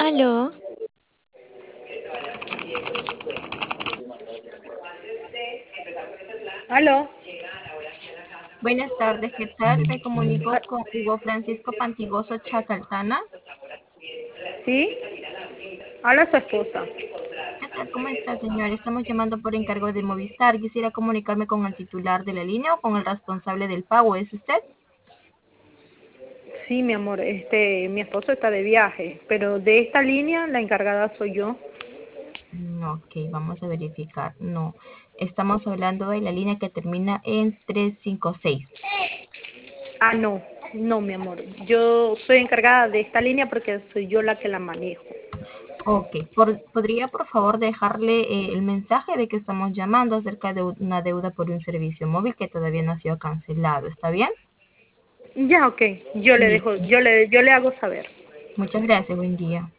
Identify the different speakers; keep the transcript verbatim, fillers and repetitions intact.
Speaker 1: Aló,
Speaker 2: ¿Aló?
Speaker 3: Buenas tardes, ¿qué tal? Me comunico con Hugo Francisco Pantigoso Chacaltana.
Speaker 2: ¿Sí? Habla su esposa.
Speaker 3: ¿Qué tal? ¿Cómo está, señor? Estamos llamando por encargo de Movistar. Quisiera comunicarme con el titular de la línea o con el responsable del pago. ¿Es usted?
Speaker 2: Sí, mi amor, este, mi esposo está de viaje, pero de esta línea la encargada soy yo.
Speaker 3: Mm, Ok, vamos a verificar. No, estamos hablando de la línea que termina en trescientos cincuenta y seis.
Speaker 2: Ah, no, no, mi amor. Yo soy encargada de esta línea porque soy yo la que la manejo.
Speaker 3: Ok, por- ¿podría por favor dejarle eh, el mensaje de que estamos llamando acerca de una deuda por un servicio móvil que todavía no ha sido cancelado? ¿Está bien?
Speaker 2: Ya, ok, yo le dejo,
Speaker 3: Listo.
Speaker 2: yo le, yo le hago saber.
Speaker 3: Muchas gracias, buen día.